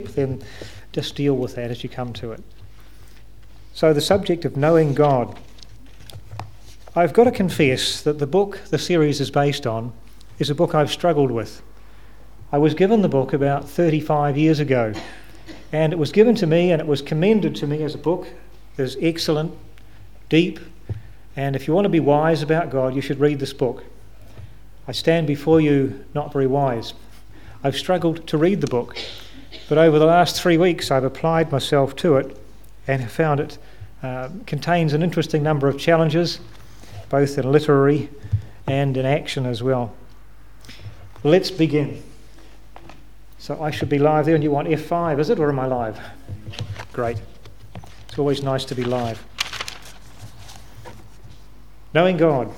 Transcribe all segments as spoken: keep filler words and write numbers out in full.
then just deal with that as you come to it. So the subject of knowing God. I've got to confess that the book the series is based on is a book I've struggled with. I was given the book about thirty-five years ago, and it was given to me and it was commended to me as a book that is excellent, deep, and if you want to be wise about God, you should read this book. I stand before you not very wise. I've struggled to read the book, but over the last three weeks I've applied myself to it and have found it uh, contains an interesting number of challenges, both in literary and in action as well. Let's begin. So I should be live there, and you want F five, is it, or am I live? Great. It's always nice to be live. Knowing God.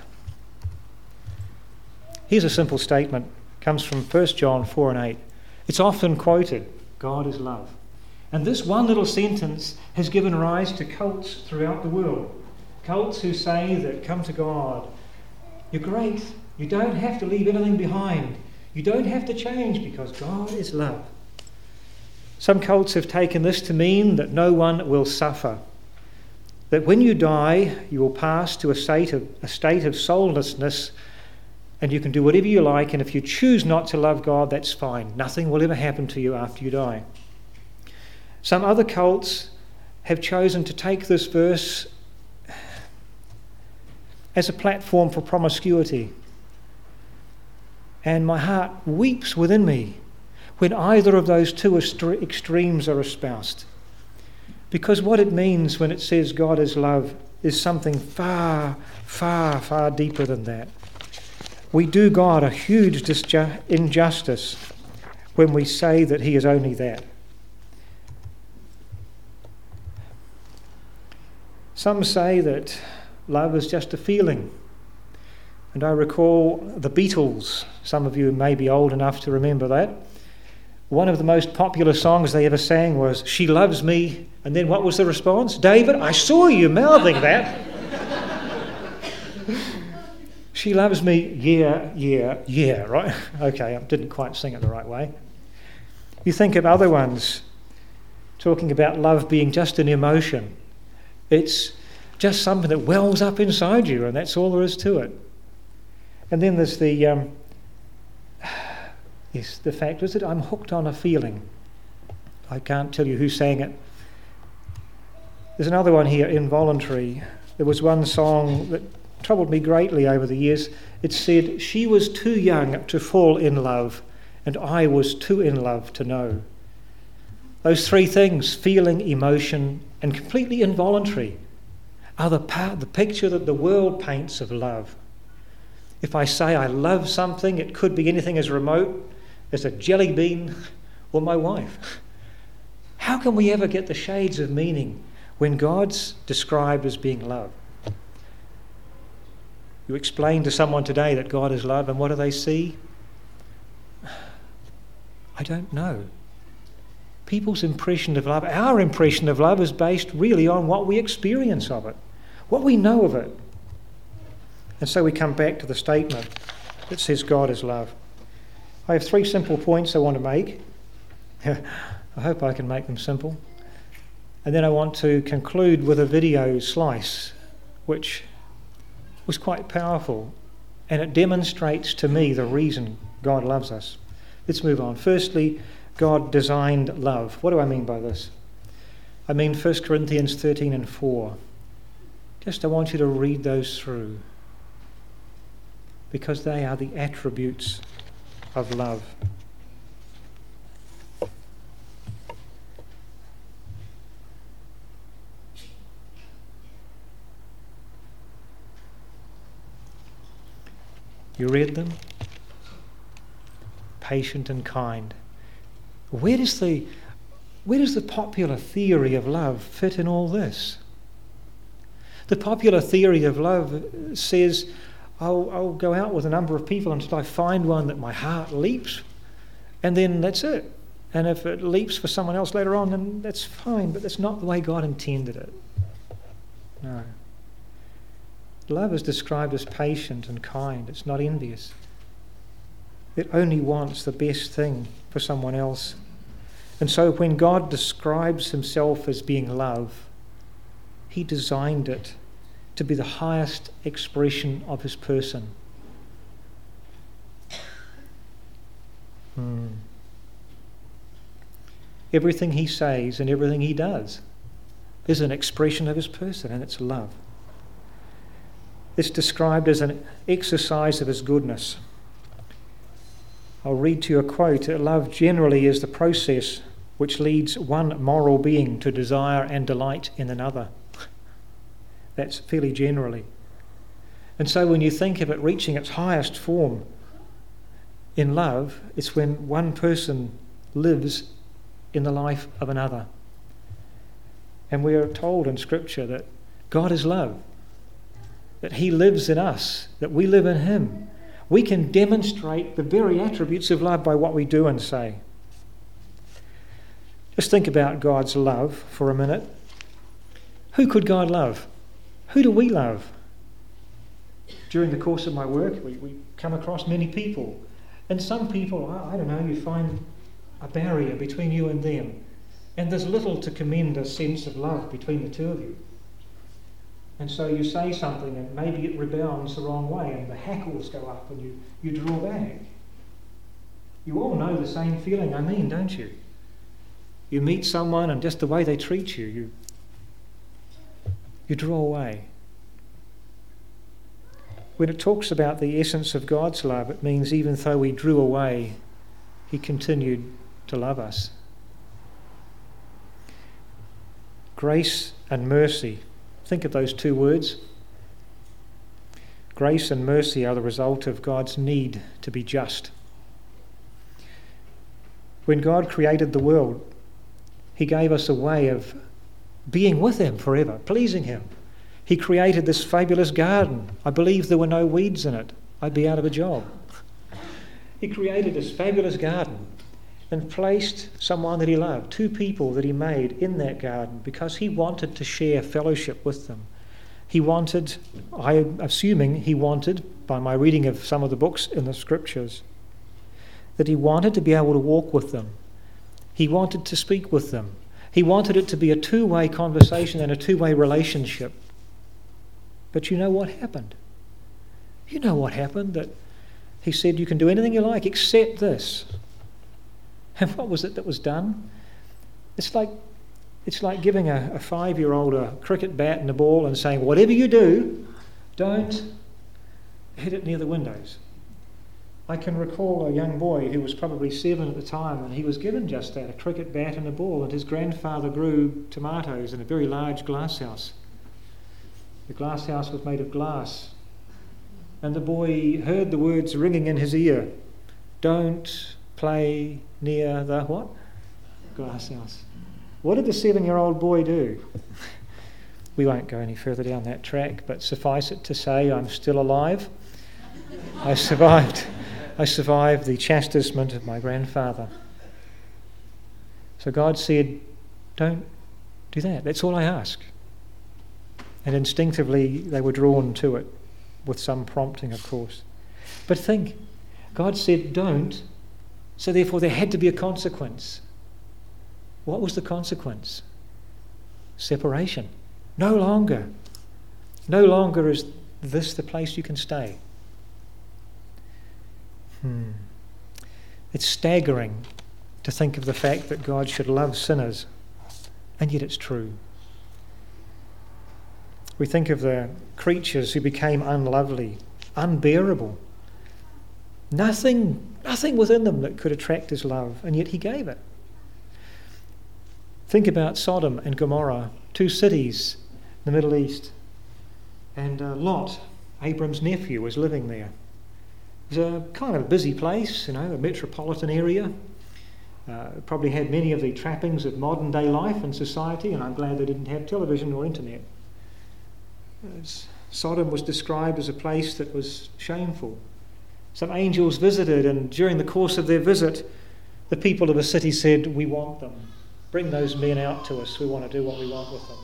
Here's a simple statement. It comes from First John four and eight. It's often quoted, God is love. And this one little sentence has given rise to cults throughout the world. Cults who say that come to God, you're great, you don't have to leave anything behind, you don't have to change because God is love. Some cults have taken this to mean that no one will suffer, that when you die you will pass to a state of, a state of soullessness and you can do whatever you like, and if you choose not to love God, that's fine. Nothing will ever happen to you after you die. Some other cults have chosen to take this verse as a platform for promiscuity. And my heart weeps within me when either of those two extremes are espoused. Because what it means when it says God is love is something far, far, far deeper than that. We do God a huge disju- injustice when we say that he is only that. Some say that love is just a feeling. And I recall the Beatles. Some of you may be old enough to remember that. One of the most popular songs they ever sang was, She Loves Me. And then what was the response? David, I saw you mouthing that. She loves me, yeah, yeah, yeah, right? Okay, I didn't quite sing it the right way. You think of other ones talking about love being just an emotion. It's just something that wells up inside you, and that's all there is to it. And then there's the, um, yes, the fact is that I'm hooked on a feeling. I can't tell you who sang it. There's another one here, involuntary. There was one song that troubled me greatly over the years. It said, she was too young to fall in love, and I was too in love to know. Those three things, feeling, emotion, and completely involuntary, are the part, the picture that the world paints of love. If I say I love something, it could be anything as remote as a jelly bean or my wife. How can we ever get the shades of meaning when God's described as being love? You explain to someone today that God is love, and what do they see? I don't know. People's impression of love, our impression of love, is based really on what we experience of it, what we know of it. And so we come back to the statement that says God is love. I have three simple points I want to make. I hope I can make them simple. And then I want to conclude with a video slice, which was quite powerful, and it demonstrates to me the reason God loves us. Let's move on. Firstly, God designed love. What do I mean by this? I mean First Corinthians thirteen and four. Just I want you to read those through, because they are the attributes of love. You read them? Patient and kind. Where does the where does the popular theory of love fit in all this? The popular theory of love says, I'll, I'll go out with a number of people until I find one that my heart leaps, and then that's it. And if it leaps for someone else later on, then that's fine, but that's not the way God intended it. No. Love is described as patient and kind. It's not envious. It only wants the best thing for someone else. And so when God describes himself as being love, he designed it to be the highest expression of his person. Hmm. Everything he says and everything he does is an expression of his person, and it's love. It's described as an exercise of his goodness. I'll read to you a quote. Love generally is the process which leads one moral being to desire and delight in another. That's fairly generally. And so when you think of it reaching its highest form in love, it's when one person lives in the life of another. And we are told in Scripture that God is love, that he lives in us, that we live in him. We can demonstrate the very attributes of love by what we do and say. Just think about God's love for a minute. Who could God love? Who do we love? During the course of my work, we, we come across many people. And some people, I, I don't know, you find a barrier between you and them. And there's little to commend a sense of love between the two of you. And so you say something and maybe it rebounds the wrong way and the hackles go up and you, you draw back. You all know the same feeling I mean, don't you? You meet someone and just the way they treat you, you, you draw away. When it talks about the essence of God's love, it means even though we drew away, he continued to love us. Grace and mercy. Think of those two words. Grace and mercy are the result of God's need to be just. When God created the world, he gave us a way of being with him forever, pleasing him. He created this fabulous garden. I believe there were no weeds in it. I'd be out of a job. He created this fabulous garden and placed someone that he loved, two people that he made in that garden because he wanted to share fellowship with them. He wanted, I'm assuming he wanted, by my reading of some of the books in the scriptures, that he wanted to be able to walk with them. He wanted to speak with them. He wanted it to be a two-way conversation and a two-way relationship. But you know what happened? You know what happened, that he said you can do anything you like except this. And what was it that was done? It's like it's like giving a, a five-year-old a cricket bat and a ball and saying, whatever you do, don't hit it near the windows. I can recall a young boy who was probably seven at the time, and he was given just that, a cricket bat and a ball, and his grandfather grew tomatoes in a very large glass house. The glass house was made of glass. And the boy heard the words ringing in his ear, don't play near the what? Glass house. What did the seven-year-old boy do? We won't go any further down that track, but suffice it to say I'm still alive. I survived. I survived the chastisement of my grandfather. So God said, don't do that. That's all I ask. And instinctively they were drawn to it, with some prompting, of course. But think, God said don't, so therefore there had to be a consequence. What was the consequence? Separation. No longer. No longer is this the place you can stay. Hmm. It's staggering to think of the fact that God should love sinners, and yet it's true. We think of the creatures who became unlovely, unbearable. Nothing, nothing within them that could attract his love, and yet he gave it. Think about Sodom and Gomorrah, two cities in the Middle East. And uh, Lot, Abram's nephew, was living there. It was a kind of a busy place, you know, a metropolitan area. Uh, probably had many of the trappings of modern day life and society, and I'm glad they didn't have television or internet. As Sodom was described as a place that was shameful. Some angels visited, and during the course of their visit, the people of the city said, we want them. Bring those men out to us. We want to do what we want with them.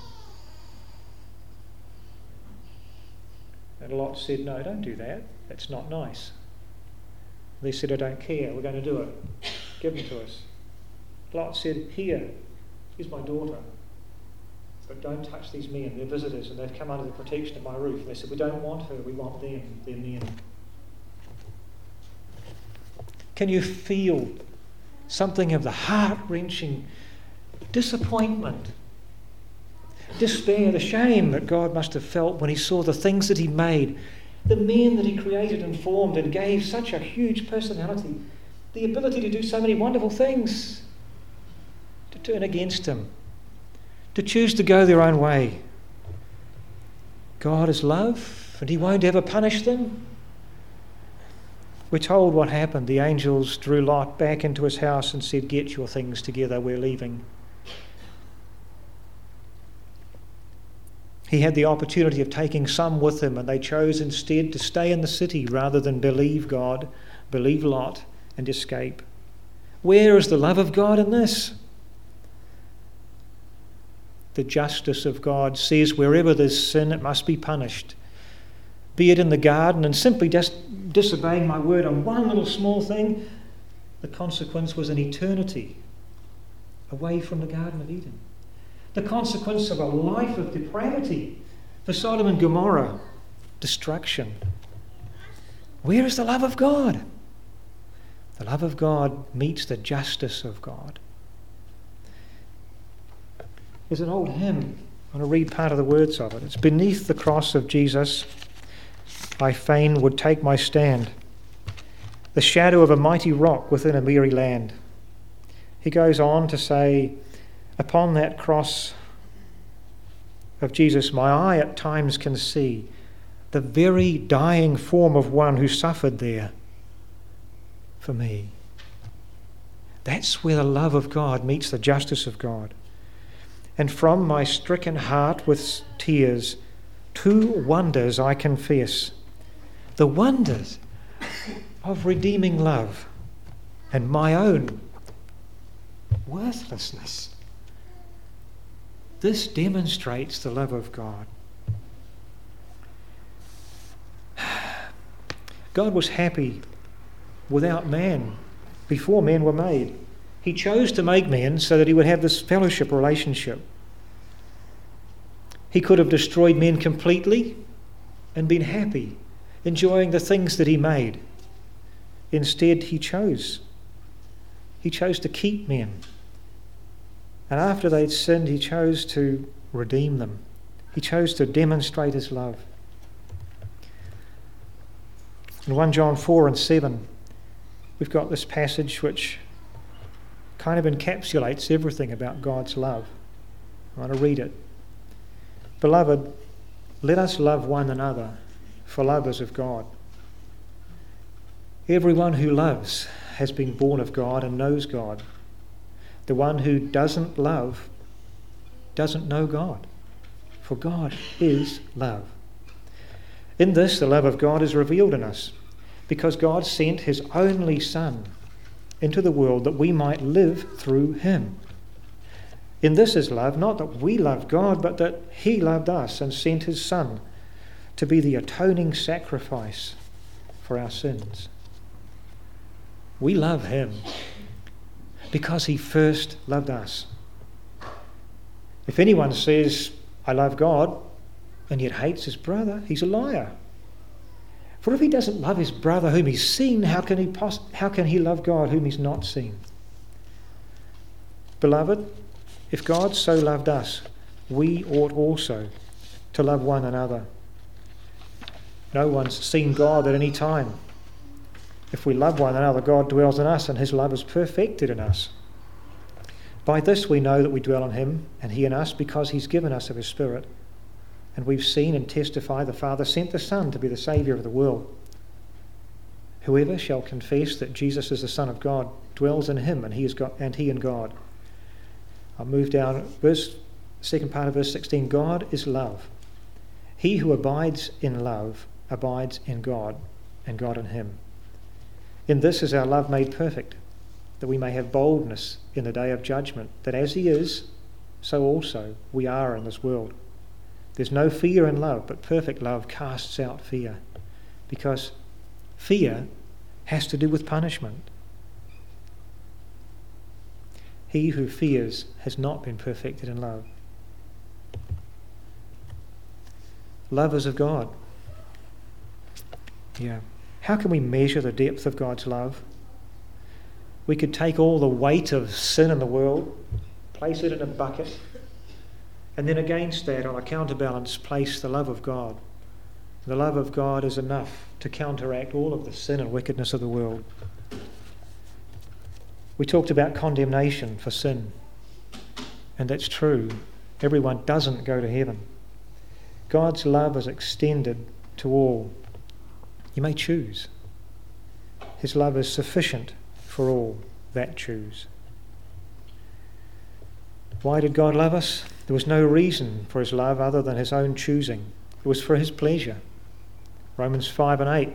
And Lot said, no, don't do that. That's not nice. They said, I don't care. We're going to do it. Give them to us. Lot said, here, here's my daughter, but don't touch these men, they're visitors, and they've come under the protection of my roof. And they said, we don't want her, we want them, they're men. Can you feel something of the heart-wrenching disappointment, despair, the shame that God must have felt when he saw the things that he made, the men that he created and formed and gave such a huge personality, the ability to do so many wonderful things, to turn against him, to choose to go their own way. God is love, and he won't ever punish them. We're told what happened. The angels drew Lot back into his house and said, get your things together, we're leaving. He had the opportunity of taking some with him, and they chose instead to stay in the city rather than believe God, believe Lot, and escape. Where is the love of God in this? The justice of God says wherever there's sin, it must be punished. Be it in the garden, and simply just disobeying my word on one little small thing, the consequence was an eternity away from the Garden of Eden. The consequence of a life of depravity for Sodom and Gomorrah, destruction. Where is the love of God? The love of God meets the justice of God. There's an old hymn. I want to read part of the words of it. It's beneath the cross of Jesus, I fain would take my stand, the shadow of a mighty rock within a weary land. He goes on to say, upon that cross of Jesus, my eye at times can see the very dying form of one who suffered there for me. That's where the love of God meets the justice of God. And from my stricken heart with tears, two wonders I confess. The wonders of redeeming love and my own worthlessness. This demonstrates the love of God. God was happy without man before men were made. He chose to make man so that he would have this fellowship relationship. He could have destroyed men completely and been happy, enjoying the things that he made. Instead, he chose. He chose to keep men. And after they'd sinned, he chose to redeem them. He chose to demonstrate his love. In First John four and seven, we've got this passage which kind of encapsulates everything about God's love. I want to read it. Beloved, let us love one another, for love is of God. Everyone who loves has been born of God and knows God. The one who doesn't love doesn't know God, for God is love. In this, the love of God is revealed in us, because God sent his only Son into the world that we might live through him. In this is love, not that we loved God, but that he loved us and sent his Son to be the atoning sacrifice for our sins. We love him because he first loved us. If anyone says, I love God, and yet hates his brother, he's a liar. For if he doesn't love his brother whom he's seen, how can he poss- how can he love God whom he's not seen? Beloved, if God so loved us, we ought also to love one another. No one's seen God at any time. If we love one another, God dwells in us, and his love is perfected in us. By this we know that we dwell in him, and he in us, because he's given us of his Spirit. And we've seen and testify the Father sent the Son to be the Saviour of the world. Whoever shall confess that Jesus is the Son of God dwells in him, and he is God, and he in God. I'll move down, verse second part of verse sixteen. God is love. He who abides in love abides in God, and God in him. In this is our love made perfect, that we may have boldness in the day of judgment, that as he is, so also we are in this world. There's no fear in love, but perfect love casts out fear, because fear has to do with punishment. He who fears has not been perfected in love. Lovers of God. Yeah. How can we measure the depth of God's love? We could take all the weight of sin in the world, place it in a bucket, and then against that, on a counterbalance, place the love of God. The love of God is enough to counteract all of the sin and wickedness of the world. We talked about condemnation for sin, and that's true. Everyone doesn't go to heaven. God's love is extended to all. You may choose. His love is sufficient for all that choose. Why did God love us? There was no reason for his love other than his own choosing. It was for his pleasure. Romans five and eight.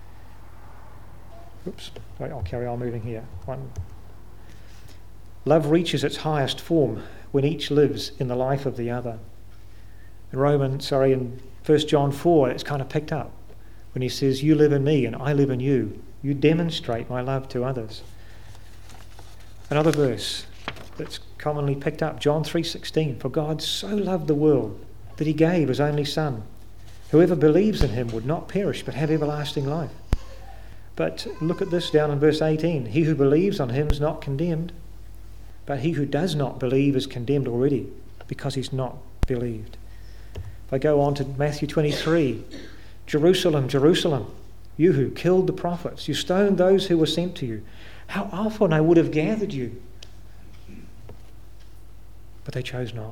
Oops, wait, I'll carry on moving here. One. Love reaches its highest form when each lives in the life of the other. In Romans, sorry, in First John four, it's kind of picked up when he says, "You live in me and I live in you. You demonstrate my love to others." Another verse that's commonly picked up, John three sixteen, "For God so loved the world that he gave his only Son. Whoever believes in him would not perish but have everlasting life." But look at this down in verse eighteen. "He who believes on him is not condemned, but he who does not believe is condemned already because he's not believed." If I go on to Matthew twenty-three, "Jerusalem, Jerusalem, you who killed the prophets, you stoned those who were sent to you. How often I would have gathered you, but they chose not."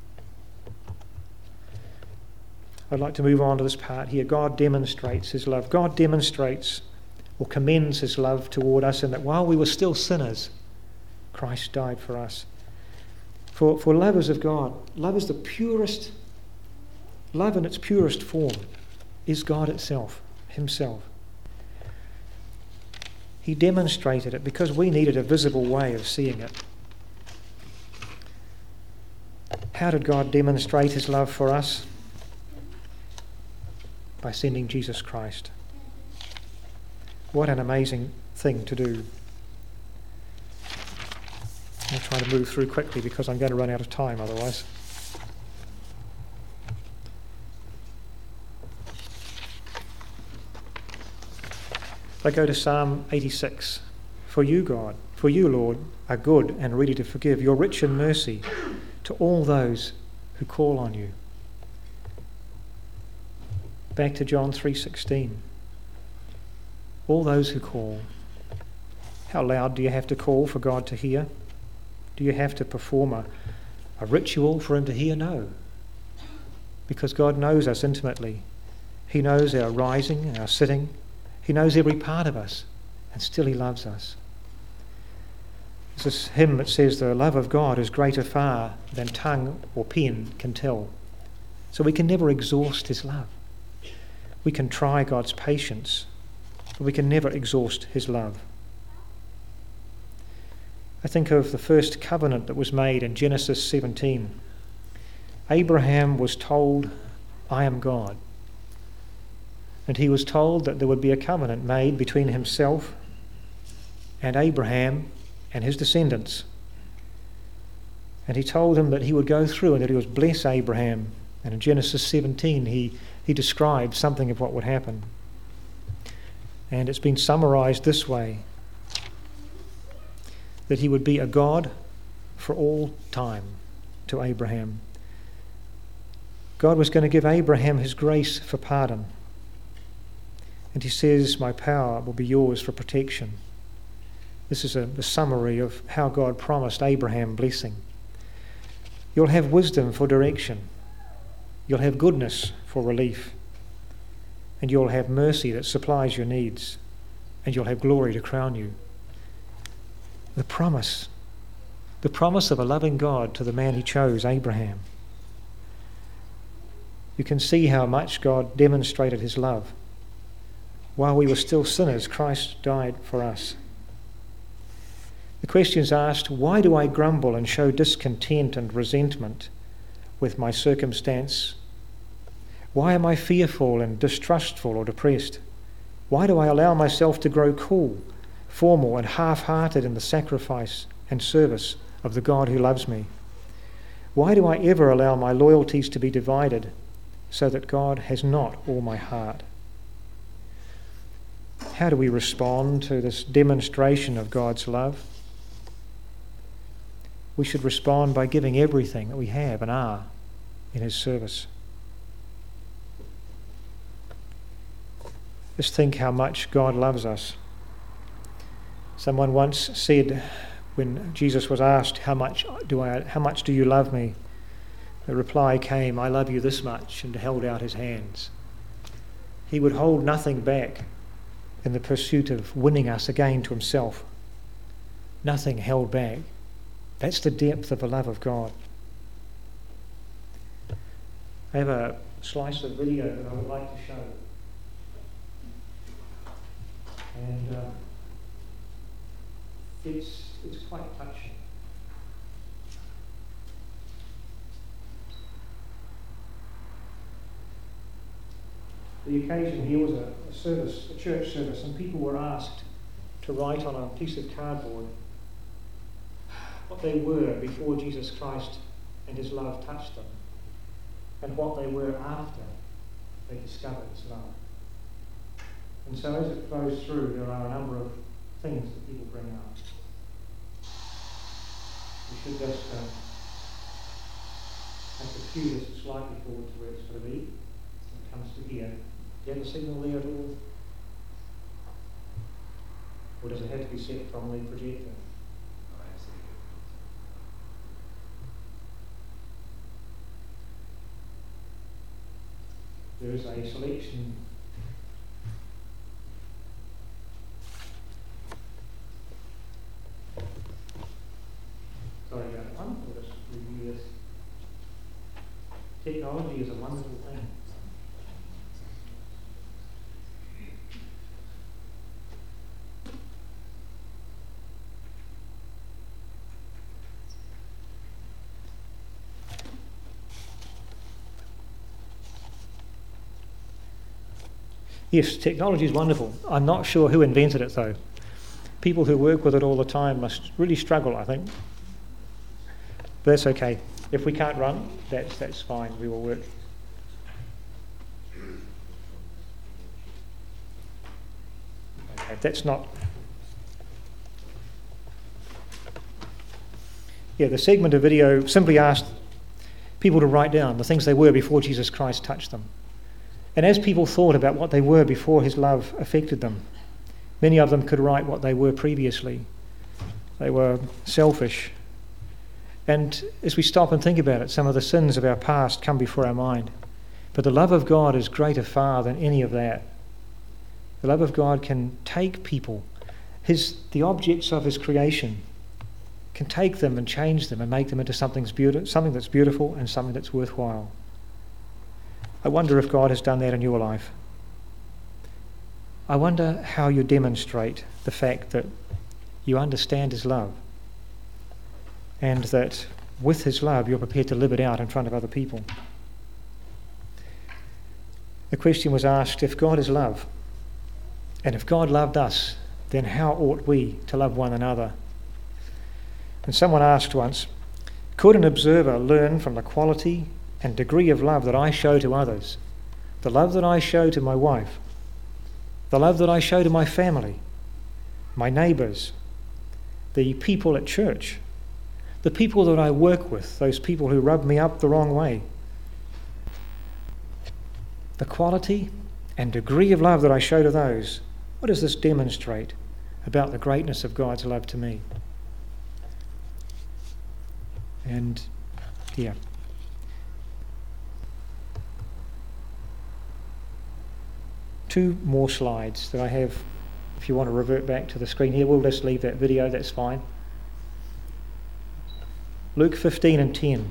I'd like to move on to this part here. God demonstrates his love. God demonstrates or commends his love toward us in that while we were still sinners, Christ died for us. For, for lovers of God, love is the purest, love in its purest form is God itself, himself. He demonstrated it because we needed a visible way of seeing it. How did God demonstrate his love for us? By sending Jesus Christ. What an amazing thing to do. I'll try to move through quickly because I'm going to run out of time otherwise. I go to Psalm eighty-six. "For you, God, for you, Lord, are good and ready to forgive. You're rich in mercy to all those who call on you." Back to John three sixteen. All those who call. How loud do you have to call for God to hear? Do you have to perform a, a ritual for him to hear? No. Because God knows us intimately. He knows our rising and our sitting. He knows every part of us, and still he loves us. There's this hymn that says the love of God is greater far than tongue or pen can tell. So we can never exhaust his love. We can try God's patience, but we can never exhaust his love. I think of the first covenant that was made in Genesis seventeen. Abraham was told, "I am God." And he was told that there would be a covenant made between himself and Abraham and his descendants. And he told him that he would go through and that he would bless Abraham. And in Genesis seventeen, he, he describes something of what would happen. And it's been summarized this way: that he would be a God for all time to Abraham. God was going to give Abraham his grace for pardon. And he says, "My power will be yours for protection." This is a, a summary of how God promised Abraham blessing. You'll have wisdom for direction. You'll have goodness for relief. And you'll have mercy that supplies your needs. And you'll have glory to crown you. The promise, the promise of a loving God to the man he chose, Abraham. You can see how much God demonstrated his love. While we were still sinners, Christ died for us. The question is asked, why do I grumble and show discontent and resentment with my circumstance? Why am I fearful and distrustful or depressed? Why do I allow myself to grow cool, formal and half-hearted in the sacrifice and service of the God who loves me? Why do I ever allow my loyalties to be divided so that God has not all my heart? How do we respond to this demonstration of God's love? We should respond by giving everything that we have and are in his service. Just think how much God loves us. Someone once said, when Jesus was asked, how much do I, how much do you love me? The reply came, I love you this much, and held out his hands. He would hold nothing back in the pursuit of winning us again to himself. Nothing held back. That's the depth of the love of God. I have a slice of video that I would like to show. And uh, it's, it's quite touching. The occasion here was a, a service, a church service, and people were asked to write on a piece of cardboard what they were before Jesus Christ and his love touched them, and what they were after they discovered his love. And so as it goes through, there are a number of things that people bring up. We should just uh, have to cue this slightly forward to where it's going to be. It comes to here. Do you have a signal there at all? Or does it have to be set from the projector? There is a selection. Sorry about that one. We'll just review this. Technology is a wonderful thing. Yes, technology is wonderful. I'm not sure who invented it, though. People who work with it all the time must really struggle, I think. But that's okay. If we can't run, that's that's fine. We will work. Okay, that's not... Yeah, the segment of video simply asked people to write down the things they were before Jesus Christ touched them. And as people thought about what they were before his love affected them, many of them could write what they were previously. They were selfish. And as we stop and think about it, some of the sins of our past come before our mind. But the love of God is greater far than any of that. The love of God can take people, his the objects of his creation, can take them and change them and make them into something something that's beautiful and something that's worthwhile. I wonder if God has done that in your life. I wonder how you demonstrate the fact that you understand his love and that with his love you're prepared to live it out in front of other people. The question was asked, if God is love, and if God loved us, then how ought we to love one another? And someone asked once, could an observer learn from the quality and degree of love that I show to others, the love that I show to my wife, the love that I show to my family, my neighbours, the people at church, the people that I work with, those people who rub me up the wrong way? The quality and degree of love that I show to those, what does this demonstrate about the greatness of God's love to me? And, yeah. Two more slides that I have. If you want to revert back to the screen here, we'll just leave that video, that's fine. Luke fifteen and ten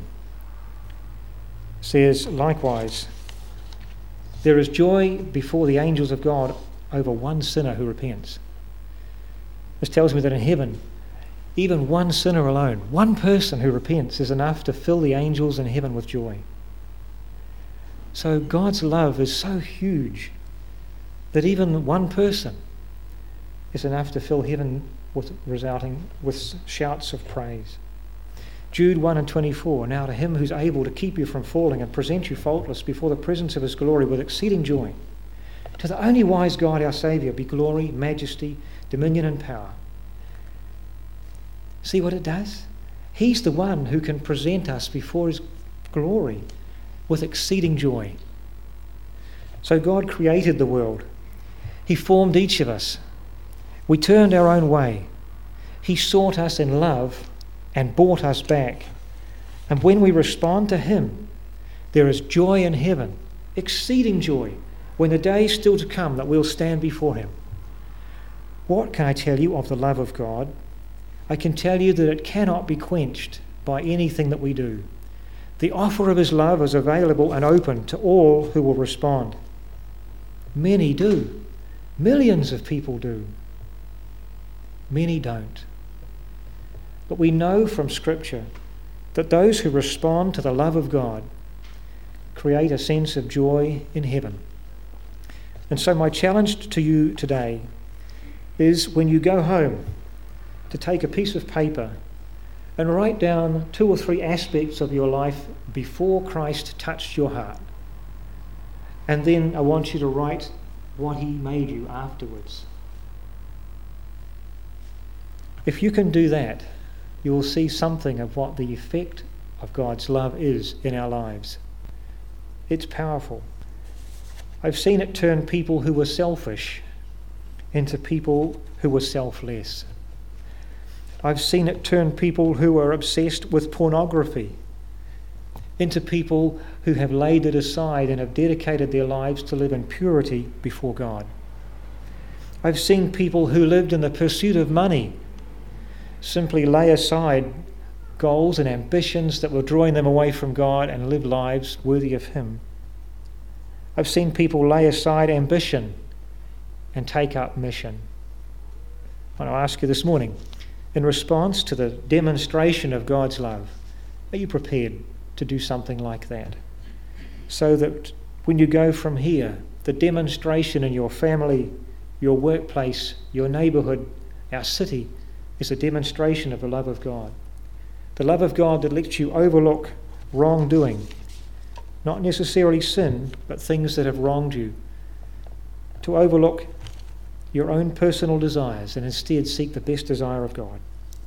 says, likewise, there is joy before the angels of God over one sinner who repents. This tells me that in heaven, even one sinner alone, one person who repents, is enough to fill the angels in heaven with joy. So God's love is so huge that even one person is enough to fill heaven with resulting with shouts of praise. Jude one and twenty-four, now to him who's able to keep you from falling and present you faultless before the presence of his glory with exceeding joy. To the only wise God, our Saviour, be glory, majesty, dominion and power. See what it does? He's the one who can present us before his glory with exceeding joy. So God created the world. He formed each of us. We turned our own way. He sought us in love and brought us back. And when we respond to him, there is joy in heaven, exceeding joy, when the day is still to come that we'll stand before him. What can I tell you of the love of God? I can tell you that it cannot be quenched by anything that we do. The offer of his love is available and open to all who will respond. Many do. Millions of people do. Many don't. But we know from Scripture that those who respond to the love of God create a sense of joy in heaven. And so my challenge to you today is, when you go home, to take a piece of paper and write down two or three aspects of your life before Christ touched your heart. And then I want you to write what he made you afterwards. If you can do that, you will see something of what the effect of God's love is in our lives. It's powerful. I've seen it turn people who were selfish into people who were selfless. I've seen it turn people who are obsessed with pornography into people who have laid it aside and have dedicated their lives to live in purity before God. I've seen people who lived in the pursuit of money simply lay aside goals and ambitions that were drawing them away from God and live lives worthy of him. I've seen people lay aside ambition and take up mission. I want to ask you this morning, in response to the demonstration of God's love, are you prepared to do something like that? So that when you go from here, the demonstration in your family, your workplace, your neighbourhood, our city, is a demonstration of the love of God. The love of God that lets you overlook wrongdoing, not necessarily sin, but things that have wronged you. To overlook your own personal desires and instead seek the best desire of God.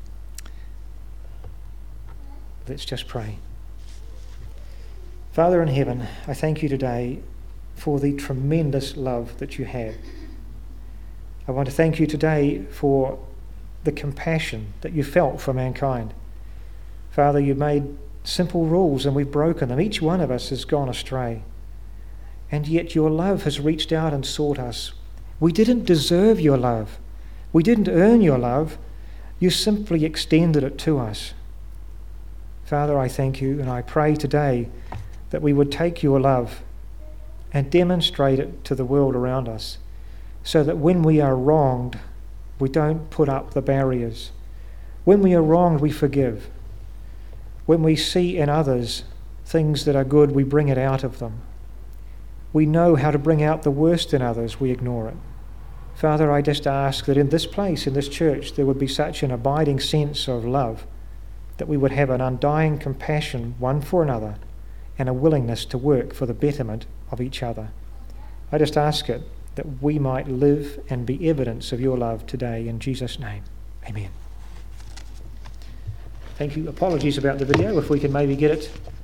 Let's just pray. Father in heaven, I thank you today for the tremendous love that you have. I want to thank you today for the compassion that you felt for mankind. Father, you made simple rules and we've broken them. Each one of us has gone astray. And yet your love has reached out and sought us. We didn't deserve your love. We didn't earn your love. You simply extended it to us. Father, I thank you and I pray today that we would take your love and demonstrate it to the world around us, so that when we are wronged, we don't put up the barriers. When we are wronged, we forgive. When we see in others things that are good, we bring it out of them. We know how to bring out the worst in others, we ignore it. Father, I just ask that in this place, in this church, there would be such an abiding sense of love, that we would have an undying compassion one for another and a willingness to work for the betterment of each other. I just ask it that we might live and be evidence of your love today, in Jesus' name. Amen. Thank you. Apologies about the video. If we can maybe get it